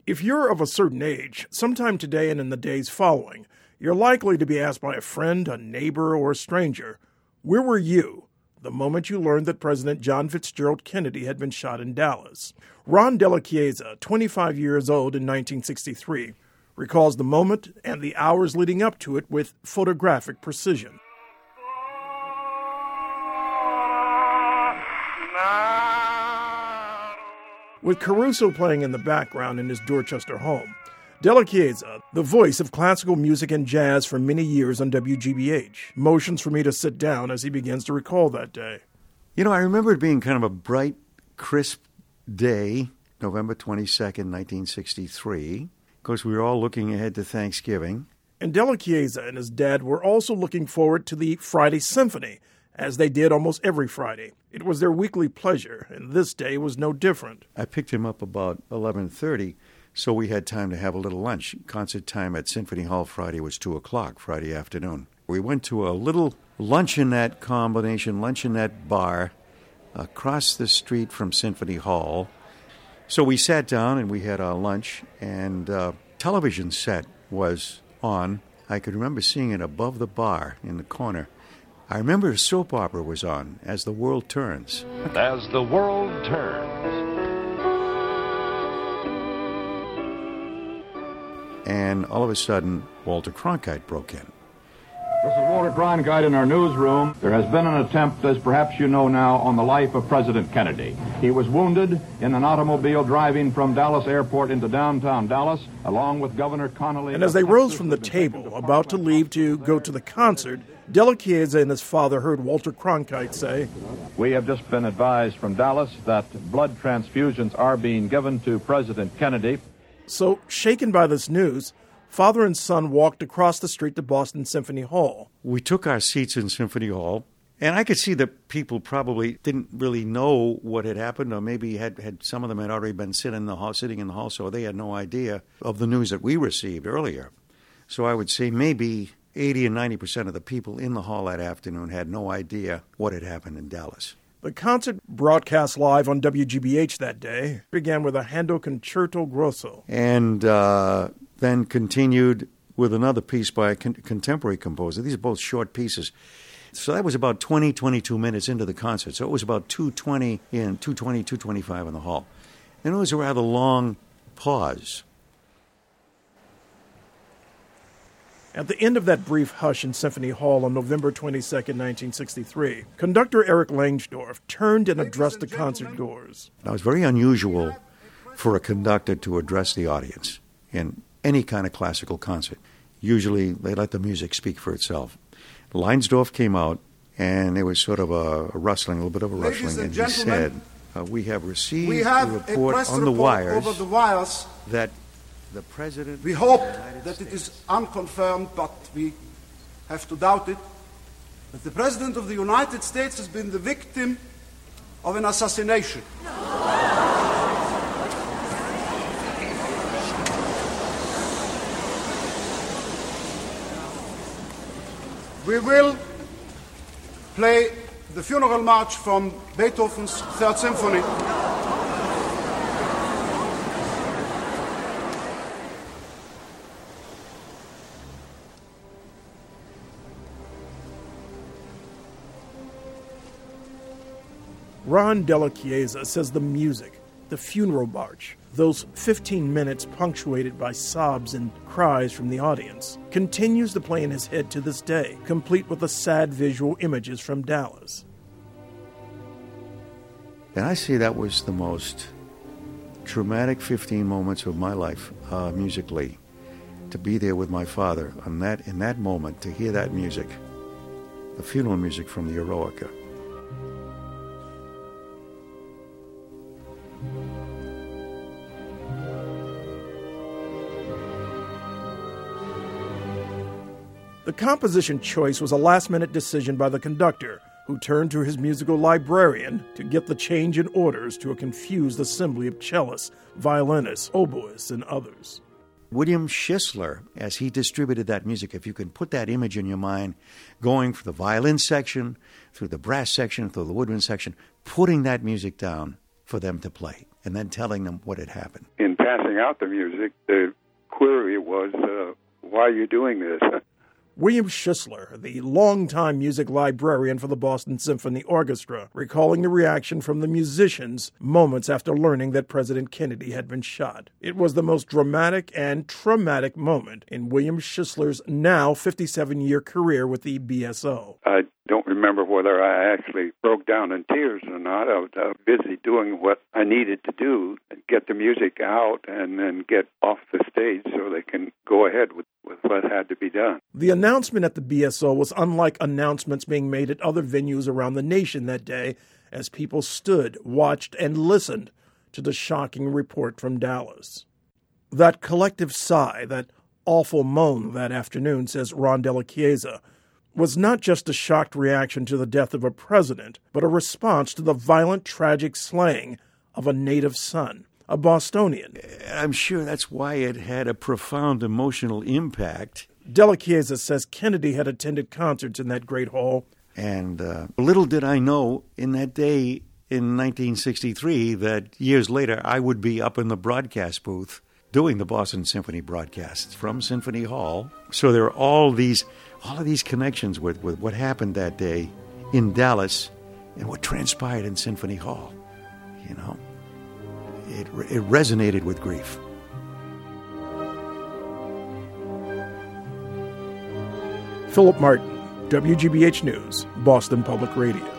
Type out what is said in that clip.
If you're of a certain age, sometime today and in the days following, you're likely to be asked by a friend, a neighbor, or a stranger, where were you the moment you learned that President John Fitzgerald Kennedy had been shot in Dallas? Ron Della Chiesa, 25 years old in 1963, recalls the moment and the hours leading up to it with photographic precision. With Caruso playing in the background in his Dorchester home, Della Chiesa, the voice of classical music and jazz for many years on WGBH, motions for me to sit down as he begins to recall that day. You know, I remember it being kind of a bright, crisp day, November 22nd, 1963. Of course, we were all looking ahead to Thanksgiving. And Della Chiesa and his dad were also looking forward to the Friday Symphony, as they did almost every Friday. It was their weekly pleasure, and this day was no different. I picked him up about 11:30, so we had time to have a little lunch. Concert time at Symphony Hall Friday was 2 o'clock Friday afternoon. We went to a little luncheonette bar across the street from Symphony Hall. So we sat down and we had our lunch, and television set was on. I could remember seeing it above the bar in the corner. I remember a soap opera was on, As the World Turns. As the World Turns. And all of a sudden, Walter Cronkite broke in. This is Walter Cronkite in our newsroom. There has been an attempt, as perhaps you know now, on the life of President Kennedy. He was wounded in an automobile driving from Dallas Airport into downtown Dallas, along with Governor Connolly. And as they rose from the table, about to leave to go to the concert, Della Chiesa and his father heard Walter Cronkite say, "We have just been advised from Dallas that blood transfusions are being given to President Kennedy." So, shaken by this news, father and son walked across the street to Boston Symphony Hall. We took our seats in Symphony Hall, and I could see that people probably didn't really know what had happened, or maybe had some of them had already been sitting in the hall, so they had no idea of the news that we received earlier. So I would say maybe 80 and 90% of the people in the hall that afternoon had no idea what had happened in Dallas. The concert, broadcast live on WGBH that day, began with a Handel Concerto Grosso. And then continued with another piece by a contemporary composer. These are both short pieces. So that was about 20, 22 minutes into the concert. So it was about 2:20 in, 2:20, 2:25 in the hall. And it was a rather long pause. At the end of that brief hush in Symphony Hall on November 22nd, 1963, conductor Eric Langsdorff turned and addressed the concert goers. Now, it's very unusual for a conductor to address the audience in any kind of classical concert. Usually, they let the music speak for itself. Langsdorff came out, and there was sort of a rustling, a little bit of a rustling, and he said, we have received a report on the wires that the President... We hope that it is unconfirmed, but we have to doubt it, that the President of the United States has been the victim of an assassination. We will play the funeral march from Beethoven's Third Symphony. Ron Della Chiesa says the music, the funeral march, those 15 minutes punctuated by sobs and cries from the audience, continues to play in his head to this day, complete with the sad visual images from Dallas. And I say that was the most traumatic 15 moments of my life, musically. To be there with my father in that moment, to hear that music, the funeral music from the Eroica. The composition choice was a last-minute decision by the conductor, who turned to his musical librarian to get the change in orders to a confused assembly of cellists, violinists, oboists, and others. William Schistler, as he distributed that music, if you can put that image in your mind, going from the violin section, through the brass section, through the woodwind section, putting that music down for them to play. and then telling them what had happened. In passing out the music, the query was, why are you doing this? William Schissler, the longtime music librarian for the Boston Symphony Orchestra, recalling the reaction from the musicians moments after learning that President Kennedy had been shot. It was the most dramatic and traumatic moment in William Schissler's now 57-year career with the BSO. I don't remember whether I actually broke down in tears or not. I was busy doing what I needed to do, get the music out and then get off the stage so they can go ahead with what had to be done. The announcement at the BSO was unlike announcements being made at other venues around the nation that day, as people stood, watched, and listened to the shocking report from Dallas. That collective sigh, that awful moan that afternoon, says Ron Della Chiesa, was not just a shocked reaction to the death of a president, but a response to the violent, tragic slaying of a native son, a Bostonian. I'm sure that's why it had a profound emotional impact. Della Chiesa says Kennedy had attended concerts in that great hall. And little did I know in that day in 1963 that years later I would be up in the broadcast booth doing the Boston Symphony broadcasts from Symphony Hall. So there are all of these connections with what happened that day in Dallas and what transpired in Symphony Hall. You know, it resonated with grief. Philip Martin, WGBH News, Boston Public Radio.